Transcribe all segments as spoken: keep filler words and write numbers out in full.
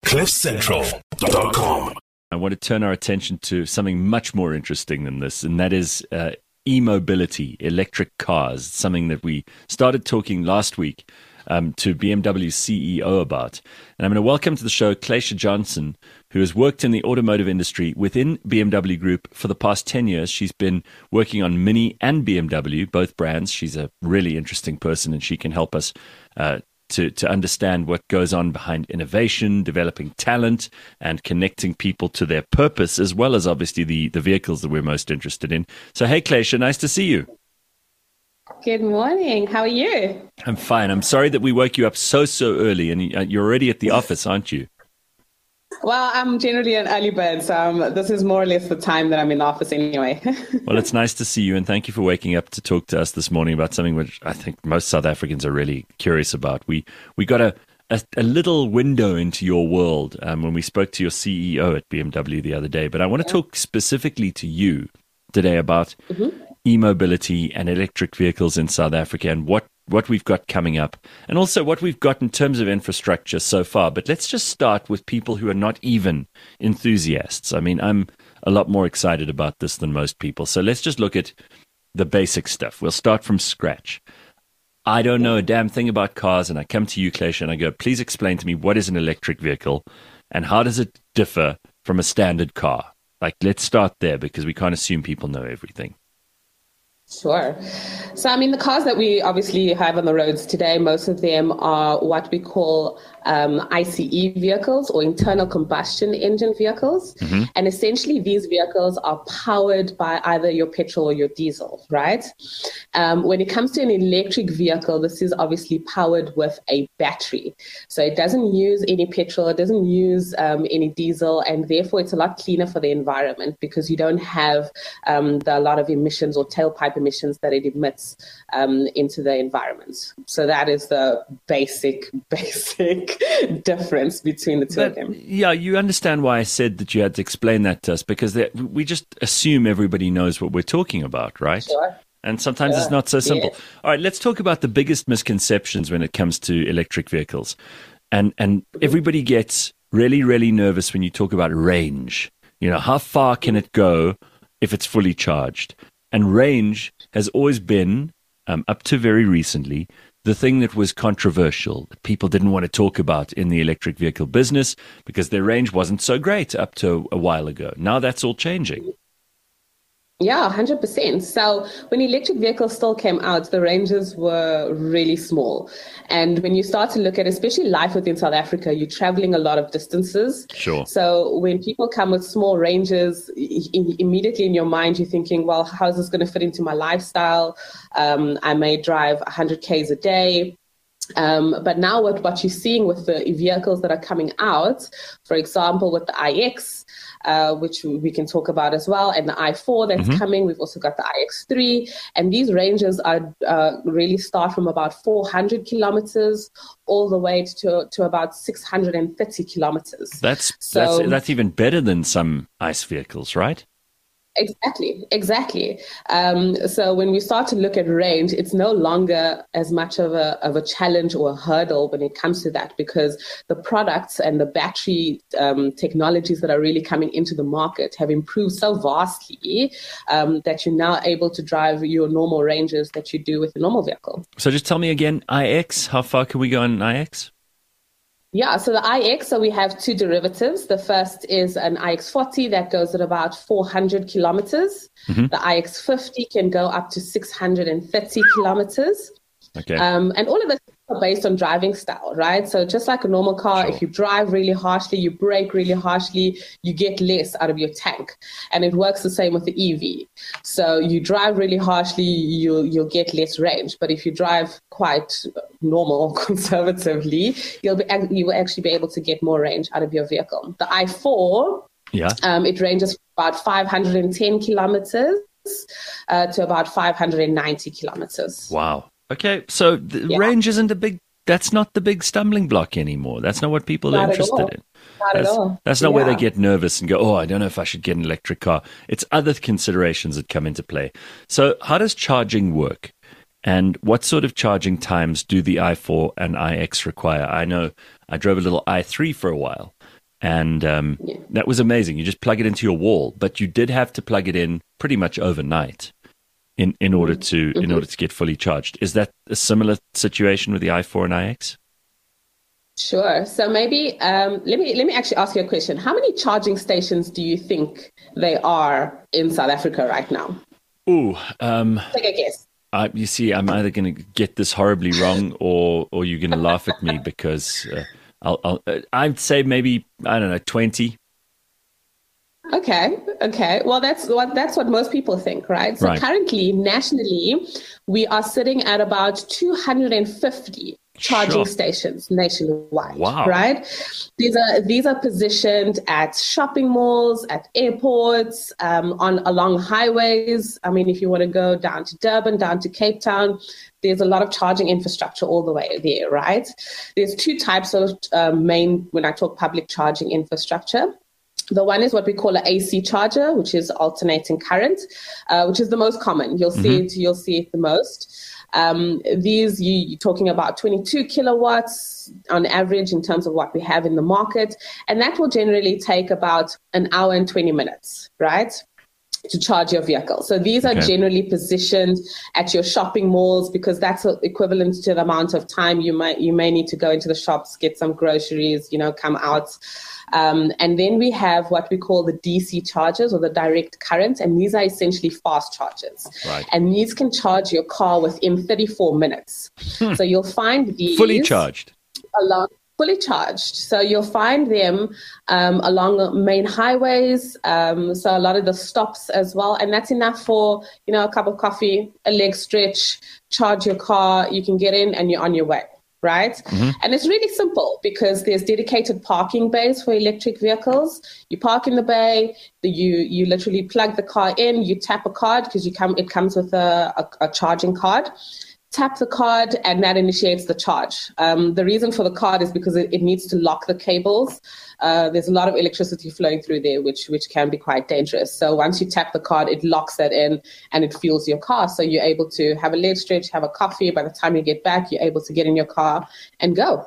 cliff central dot com. I want to turn our attention to something much more interesting than this, and that is uh, e-mobility, electric cars, something that we started talking last week um, to B M W's C E O about. And I'm going to welcome to the show Cleisha Johnson, who has worked in the automotive industry within B M W Group for the past ten years. She's been working on Mini and B M W, both brands. She's a really interesting person, and she can help us uh, to, to understand what goes on behind innovation, developing talent, and connecting people to their purpose, as well as obviously the, the vehicles that we're most interested in. So, hey, Cleisha, nice to see you. Good morning. How are you? I'm fine. I'm sorry that we woke you up so, so early, and you're already at the office, aren't you? Well, I'm generally an early bird, so um, this is more or less the time that I'm in the office anyway. Well, it's nice to see you, and thank you for waking up to talk to us this morning about something which I think most South Africans are really curious about. We we got a, a, a little window into your world um, when we spoke to your C E O at B M W the other day, but I want to talk specifically to you today about mm-hmm. e-mobility and electric vehicles in South Africa and what what we've got coming up, and also what we've got in terms of infrastructure so far. But let's just start with people who are not even enthusiasts. I mean, I'm a lot more excited about this than most people. So let's just look at the basic stuff. We'll start from scratch. I don't know a damn thing about cars, and I come to you, Cleisha, and I go, please explain to me what is an electric vehicle and how does it differ from a standard car? Like, let's start there because we can't assume people know everything. Sure. So, I mean, the cars that we obviously have on the roads today, most of them are what we call um, I C E vehicles or internal combustion engine vehicles. Mm-hmm. And essentially, these vehicles are powered by either your petrol or your diesel, right? Um, when it comes to an electric vehicle, this is obviously powered with a battery. So it doesn't use any petrol, it doesn't use um, any diesel, and therefore it's a lot cleaner for the environment because you don't have um, the, a lot of emissions or tailpipe emissions that it emits um, into the environment. So that is the basic, basic difference between the two but, of them. Yeah, you understand why I said that you had to explain that to us, because we just assume everybody knows what we're talking about, right? Sure. And sometimes sure. it's not so simple. Yeah. All right, let's talk about the biggest misconceptions when it comes to electric vehicles. And and everybody gets really, really nervous when you talk about range. You know, how far can it go if it's fully charged? And range has always been, um, up to very recently, the thing that was controversial, that people didn't want to talk about in the electric vehicle business because their range wasn't so great up to a while ago. Now that's all changing. Yeah, one hundred percent. So when electric vehicles still came out, the ranges were really small. And when you start to look at, especially life within South Africa, you're traveling a lot of distances. Sure. So when people come with small ranges, I- immediately in your mind, you're thinking, well, how is this going to fit into my lifestyle? Um, I may drive one hundred kays a day. Um, but now what, what you're seeing with the vehicles that are coming out, for example, with the I X, uh, which we can talk about as well, and the I four that's mm-hmm. coming, we've also got the I X three, and these ranges are uh, really start from about four hundred kilometers all the way to, to about six hundred thirty kilometers. That's, so, that's, that's even better than some ICE vehicles, right? Exactly, exactly. Um, so when we start to look at range, it's no longer as much of a of a challenge or a hurdle when it comes to that, because the products and the battery um, technologies that are really coming into the market have improved so vastly um, that you're now able to drive your normal ranges that you do with a normal vehicle. So just tell me again, I X, how far can we go on an I X? Yeah, so the I X, so we have two derivatives. The first is an I X forty that goes at about four hundred kilometers. Mm-hmm. The I X fifty can go up to six hundred thirty kilometers. Okay. Um, and all of this are based on driving style, right? So just like a normal car, Sure. if you drive really harshly, you brake really harshly, you get less out of your tank. And it works the same with the E V. So you drive really harshly, you'll, you'll get less range. But if you drive quite normal, conservatively, you'll be, you will actually be able to get more range out of your vehicle. The I four, yeah, um, it ranges from about five hundred ten kilometers uh, to about five hundred ninety kilometers. Wow. Okay, so the yeah. range isn't a big, that's not the big stumbling block anymore. That's not what people not are interested in. Not that's, at all. That's not yeah. where they get nervous and go, oh, I don't know if I should get an electric car. It's other considerations that come into play. So how does charging work? And what sort of charging times do the I four and I X require? I know I drove a little I three for a while, And um, Yeah. that was amazing. You just plug it into your wall, but you did have to plug it in pretty much overnight in, in order to Mm-hmm. in order to get fully charged. Is that a similar situation with the i four and i X? Sure. So maybe um, let me let me actually ask you a question. How many charging stations do you think there are in South Africa right now? Ooh, um, Take a guess. I, you see, I'm either going to get this horribly wrong, or or you're going to laugh at me because uh, I'll, I'll uh, I'd say maybe I don't know twenty. Okay. Okay. Well, that's what that's what most people think, right? So Right. currently, nationally, we are sitting at about two hundred fifty charging Sure. stations nationwide. Wow. Right? These are these are positioned at shopping malls, at airports, um, on along highways. I mean, if you want to go down to Durban, down to Cape Town, there's a lot of charging infrastructure all the way there, right? There's two types of uh, main when I talk public charging infrastructure. The one is what we call an A C charger, which is alternating current, uh, which is the most common. You'll see Mm-hmm. it. You'll see it the most. Um, these you, you're talking about twenty-two kilowatts on average in terms of what we have in the market, and that will generally take about an hour and twenty minutes, right, to charge your vehicle. So these are Okay. generally positioned at your shopping malls because that's equivalent to the amount of time you might you may need to go into the shops, get some groceries, you know, come out. Um, and then we have what we call the D C chargers or the direct current, and these are essentially fast chargers. Right. And these can charge your car within thirty-four minutes. So you'll find these Fully charged. along fully charged. So you'll find them um, along main highways. Um, so a lot of the stops as well, and that's enough for you know a cup of coffee, a leg stretch, charge your car. You can get in and you're on your way. Right. Mm-hmm. And it's really simple because there's dedicated parking bays for electric vehicles. You park in the bay, the, you you literally plug the car in, you tap a card because you come it comes with a, a, a charging card. Tap the card and that initiates the charge. Um, the reason for the card is because it, it needs to lock the cables. Uh, there's a lot of electricity flowing through there, which which can be quite dangerous. So once you tap the card, it locks that in and it fuels your car. So you're able to have a leg stretch, have a coffee. By the time you get back, you're able to get in your car and go.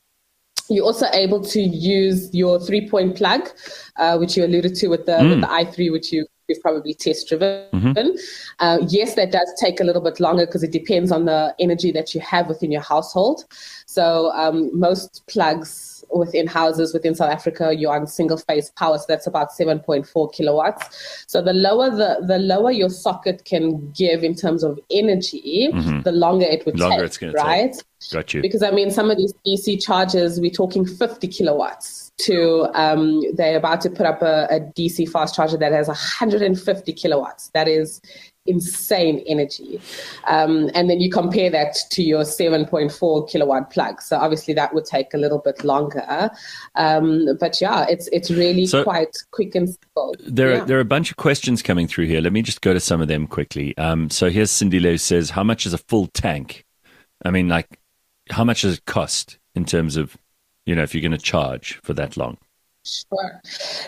You're also able to use your three-point plug, uh, which you alluded to with the, Mm. with the i three, which you You've probably test driven. Mm-hmm. Uh, yes, that does take a little bit longer because it depends on the energy that you have within your household. So um, most plugs within houses within South Africa, you're on single phase power, so that's about seven point four kilowatts. So the lower the the lower your socket can give in terms of energy, Mhm. the longer it would Longer take, it's gonna right? take. Got you. Because I mean, some of these D C chargers, we're talking fifty kilowatts. To um, they're about to put up a, a D C fast charger that has one hundred fifty kilowatts. That is insane energy. Um, and then you compare that to your seven point four kilowatt plug. So obviously that would take a little bit longer. Um, but yeah, it's it's really So quite quick and simple. There, yeah. are, there are a bunch of questions coming through here. Let me just go to some of them quickly. Um, so here's Cindy who says, how much is a full tank? I mean, like, how much does it cost in terms of, you know, if you're going to charge for that long? Sure.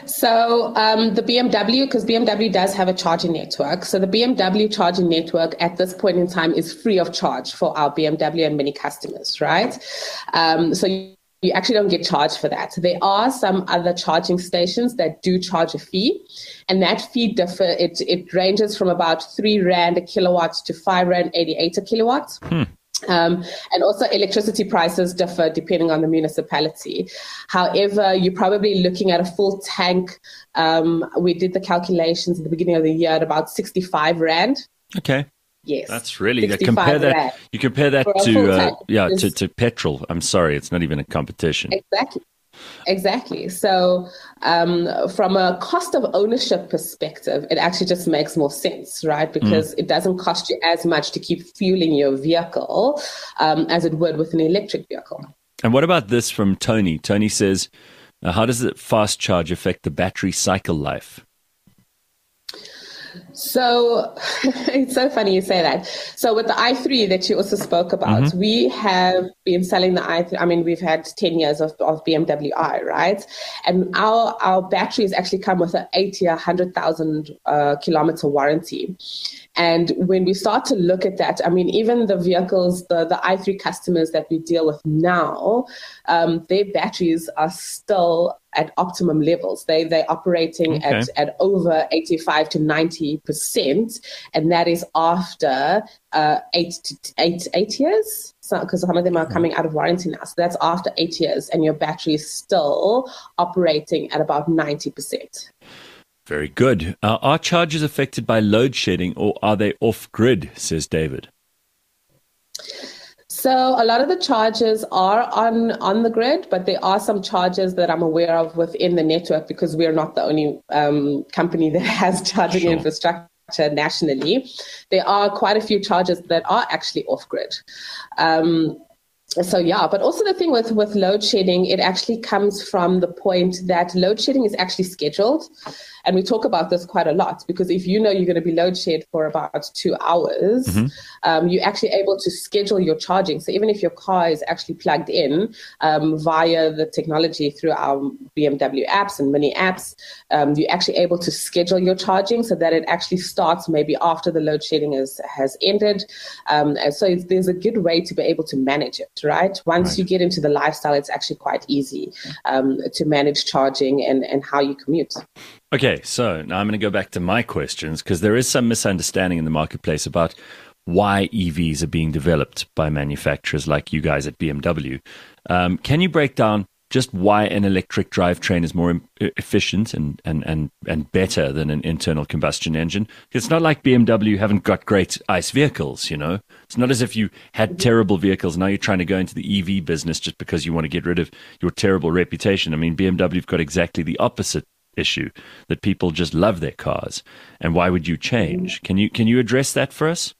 So um, the B M W, because B M W does have a charging network. So the B M W charging network at this point in time is free of charge for our B M W and Mini customers, right? Um, so you, you actually don't get charged for that. There are some other charging stations that do charge a fee, and that fee differ. It it ranges from about three rand a kilowatt to five rand eighty eight a kilowatt. Hmm. Um, and also electricity prices differ depending on the municipality. However, you're probably looking at a full tank. Um, we did the calculations at the beginning of the year at about sixty-five rand. Okay. Yes. That's really, sixty-five compare that, rand you compare that for a full to, uh, tank. yeah, to, It's- to petrol. I'm sorry, it's not even a competition. Exactly. Exactly. So um, from a cost of ownership perspective, it actually just makes more sense, right? Because mm. it doesn't cost you as much to keep fueling your vehicle um, as it would with an electric vehicle. And what about this from Tony? Tony says, uh, how does the fast charge affect the battery cycle life? So it's so funny you say that. So with the i three that you also spoke about, mm-hmm. we have been selling the i three. I mean, we've had ten years of, of B M W i, right? And our, our batteries actually come with an eight year, one hundred thousand uh, kilometer warranty. And when we start to look at that, I mean, even the vehicles, the, the i three customers that we deal with now, um, their batteries are still at optimum levels. They, they're operating okay. at, at over eighty-five to ninety percent. And that is after uh, eight, to, eight, eight years. Because so, some of them are coming out of warranty now. So that's after eight years and your battery is still operating at about ninety percent. Very good. Uh, are chargers affected by load shedding or are they off-grid, says David? So a lot of the chargers are on, on the grid, but there are some chargers that I'm aware of within the network because we're not the only um, company that has charging sure. infrastructure nationally. There are quite a few chargers that are actually off-grid. Um, So, yeah, but also the thing with, with load shedding, it actually comes from the point that load shedding is actually scheduled. And we talk about this quite a lot because if you know you're going to be load shed for about two hours, mm-hmm. um, you're actually able to schedule your charging. So even if your car is actually plugged in um, via the technology through our B M W apps and Mini apps, um, you're actually able to schedule your charging so that it actually starts maybe after the load shedding is, has ended. Um, and so it's, there's a good way to be able to manage it, right? Once right. you get into the lifestyle, it's actually quite easy um, to manage charging and, and how you commute. Okay, so now I'm going to go back to my questions because there is some misunderstanding in the marketplace about why E Vs are being developed by manufacturers like you guys at B M W. Um, can you break down just why an electric drivetrain is more efficient and, and, and, and better than an internal combustion engine? It's not like B M W haven't got great ICE vehicles, you know? It's not as if you had terrible vehicles. Now you're trying to go into the E V business just because you want to get rid of your terrible reputation. I mean, B M W have got exactly the opposite issue, that people just love their cars. And why would you change? Can you can you address that for us?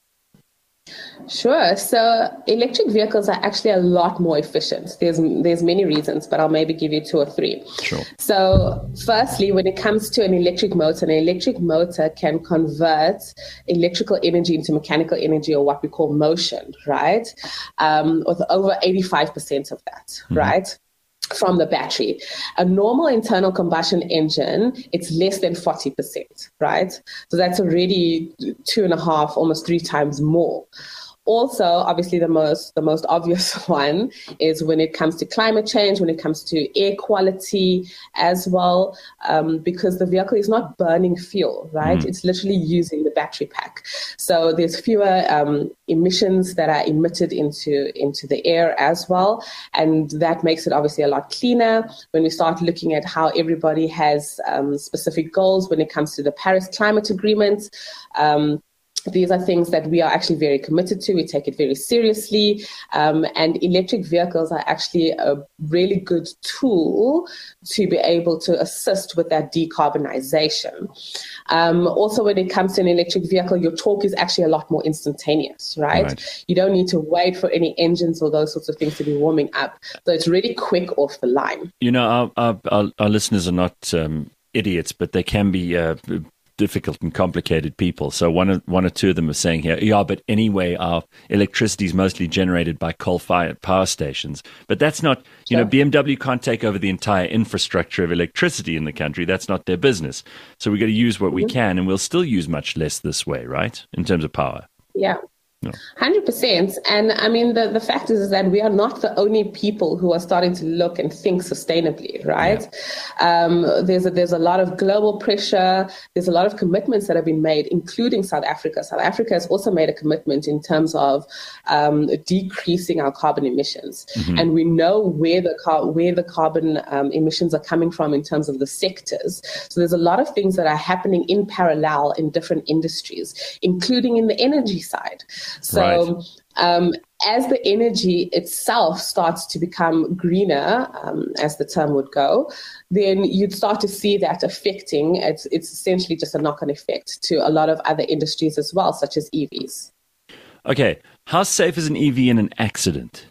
Sure. So electric vehicles are actually a lot more efficient. There's there's many reasons, but I'll maybe give you two or three. Sure. So firstly, when it comes to an electric motor, an electric motor can convert electrical energy into mechanical energy, or what we call motion, right? Um, with over eighty-five percent of that, mm-hmm. right? From the battery. A normal internal combustion engine, it's less than forty percent, right? So that's already two and a half, almost three times more. Also, obviously, the most the most obvious one is when it comes to climate change, when it comes to air quality as well, um, because the vehicle is not burning fuel, right? Mm. It's literally using the battery pack. So there's fewer um, emissions that are emitted into, into the air as well. And that makes it obviously a lot cleaner. When we start looking at how everybody has um, specific goals when it comes to the Paris Climate Agreement, um, these are things that we are actually very committed to. We take it very seriously. Um, and electric vehicles are actually a really good tool to be able to assist with that decarbonization. Um, also, when it comes to an electric vehicle, your torque is actually a lot more instantaneous, right? right? You don't need to wait for any engines or those sorts of things to be warming up. So it's really quick off the line. You know, our, our, our, our listeners are not um, idiots, but they can be uh, difficult and complicated people. So one or, one or two of them are saying here, yeah, but anyway, our electricity is mostly generated by coal-fired power stations. But that's not, you sure. know, B M W can't take over the entire infrastructure of electricity in the country. That's not their business. So we've got to use what mm-hmm. we can, and we'll still use much less this way, right, in terms of power. Yeah. No. one hundred percent. And I mean, the, the fact is, is that we are not the only people who are starting to look and think sustainably, right? Yeah. Um, there's, a, there's a lot of global pressure. There's a lot of commitments that have been made, including South Africa. South Africa has also made a commitment in terms of um, decreasing our carbon emissions. Mm-hmm. And we know where the, car, where the carbon um, emissions are coming from in terms of the sectors. So there's a lot of things that are happening in parallel in different industries, including in the energy side. So right. um, as the energy itself starts to become greener, um, as the term would go, then you'd start to see that affecting, it's, it's essentially just a knock-on effect to a lot of other industries as well, such as E Vs. Okay, how safe is an E V in an accident?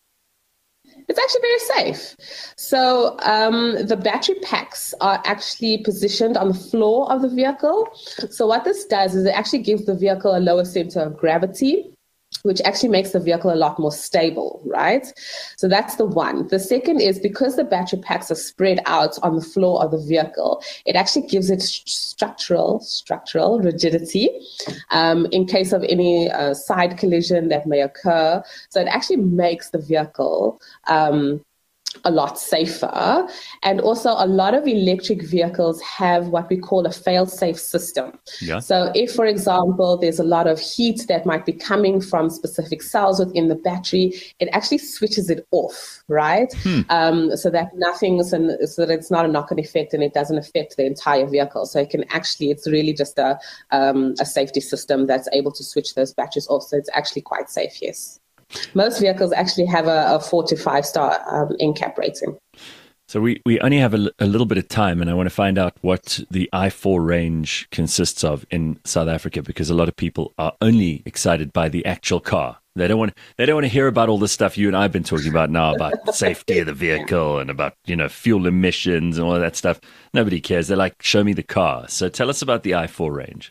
It's actually very safe. So um, the battery packs are actually positioned on the floor of the vehicle. So what this does is it actually gives the vehicle a lower center of gravity. which actually makes the vehicle a lot more stable, right? So that's the one. The second is because the battery packs are spread out on the floor of the vehicle, it actually gives it structural structural rigidity um, in case of any uh, side collision that may occur. So it actually makes the vehicle um, a lot safer. And also a lot of electric vehicles have what we call a fail-safe system. Yeah. So if, for example, there's a lot of heat that might be coming from specific cells within the battery, it actually switches it off, right? Hmm. Um, so that nothing, so that it's not a knock-on effect and it doesn't affect the entire vehicle. So it can actually, it's really just a, um, a safety system that's able to switch those batteries off. So it's actually quite safe, yes. Most vehicles actually have a, a four to five star um, N C A P rating. So we, we only have a, a little bit of time, and I want to find out what the i four range consists of in South Africa, because a lot of people are only excited by the actual car. They don't want they don't want to hear about all the stuff you and I have been talking about now about the safety of the vehicle and about, you know, fuel emissions and all of that stuff. Nobody cares. They're like, show me the car. So tell us about the i four range.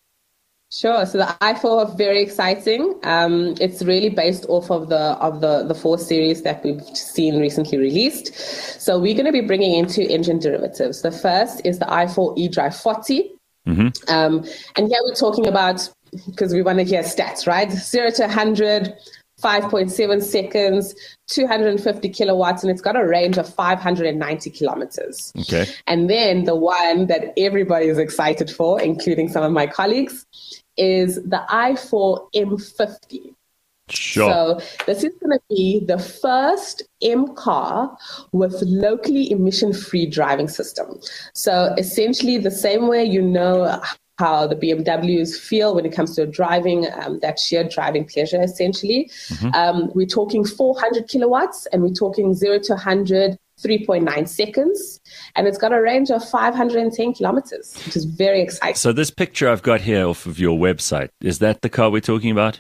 Sure. So the i four is very exciting. Um, it's really based off of the of the the four series that we've seen recently released. So we're going to be bringing in two engine derivatives. The first is the i four eDrive forty. Mm-hmm. Um, and here we're talking about, because we want to hear stats, right? Zero to one hundred, five point seven seconds, two hundred fifty kilowatts, and it's got a range of five hundred ninety kilometers. Okay. And then the one that everybody is excited for, including some of my colleagues, is the i four M fifty. Sure. So this is going to be the first M car with locally emission-free driving system. So essentially the same way you know how the B M Ws feel when it comes to driving, um, that sheer driving pleasure, essentially. Mm-hmm. Um, we're talking four hundred kilowatts, and we're talking zero to one hundred, three point nine seconds. And it's got a range of five hundred ten kilometers, which is very exciting. So this picture I've got here off of your website, is that the car we're talking about?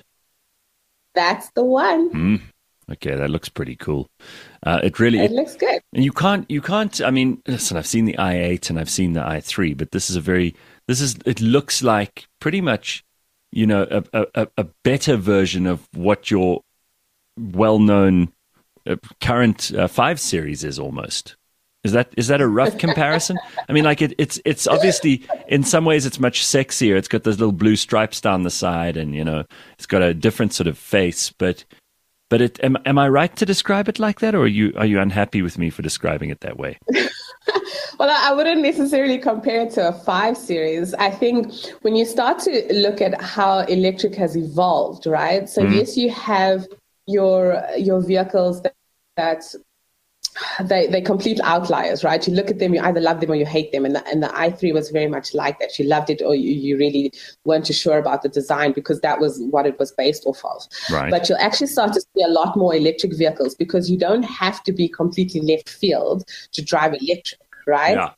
That's the one. Mm. Okay, that looks pretty cool. Uh, it really it, it looks good. And you can't, you can't. I mean, listen, I've seen the i eight and I've seen the i three, but this is a very, this is. It looks like pretty much, you know, a a, a better version of what your well-known uh, current uh, five series is almost. Is that is that a rough comparison? I mean, like it, it's it's obviously in some ways it's much sexier. It's got those little blue stripes down the side, and you know, it's got a different sort of face, but. But it, am, am I right to describe it like that, or are you are you unhappy with me for describing it that way? Well, I wouldn't necessarily compare it to a five series. I think when you start to look at how electric has evolved, right? So mm. yes, you have your your vehicles that, that they they complete outliers, right? You look at them, you either love them or you hate them. And the, and the i three was very much like that. You loved it or you, you really weren't too sure about the design because that was what it was based off of. Right. But you'll actually start to see a lot more electric vehicles because you don't have to be completely left field to drive electric, right? Yeah.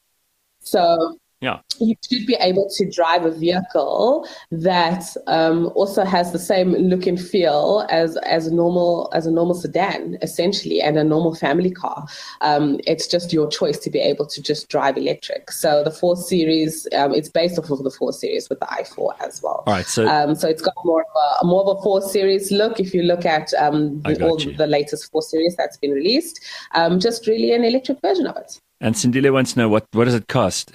So yeah. you should be able to drive a vehicle that um, also has the same look and feel as as a normal as a normal sedan, essentially, and a normal family car. Um, it's just your choice to be able to just drive electric. So the four series, um, it's based off of the four series with the i four as well. All right, so um, so it's got more of a more of a four series look. If you look at um, the, all you. the latest four series that's been released, um, just really an electric version of it. And Sindile wants to know, what, what does it cost?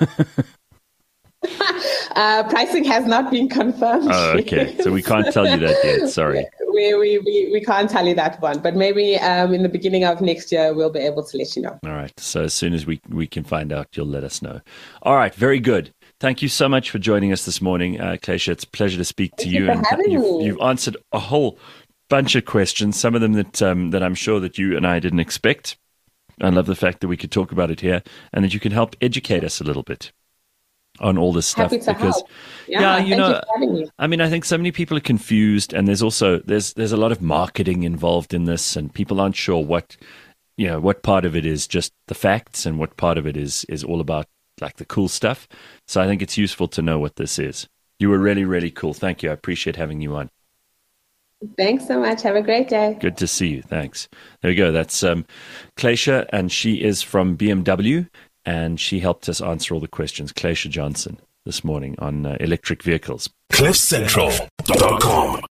uh, pricing has not been confirmed. Oh, okay. So we can't tell you that yet. Sorry. We, we, we, we can't tell you that one. But maybe um, in the beginning of next year, we'll be able to let you know. All right. So as soon as we, we can find out, you'll let us know. All right. Very good. Thank you so much for joining us this morning, uh, Cleisha. It's a pleasure to speak to Thank you. you for and having you've, me. you've answered a whole bunch of questions, some of them that um, that I'm sure that you and I didn't expect. I love the fact that we could talk about it here and that you can help educate us a little bit on all this stuff. Happy to because, help. Yeah, yeah you thank know, you for having me. I mean, I think so many people are confused, and there's also there's there's a lot of marketing involved in this, and people aren't sure what you know what part of it is just the facts and what part of it is is all about like the cool stuff. So I think it's useful to know what this is. You were really, really cool. Thank you. I appreciate having you on. Thanks so much. Have a great day. Good to see you. Thanks. There we go. That's um, Cleisha, and she is from B M W, and she helped us answer all the questions. Cleisha Johnson this morning on uh, electric vehicles. cliff central dot com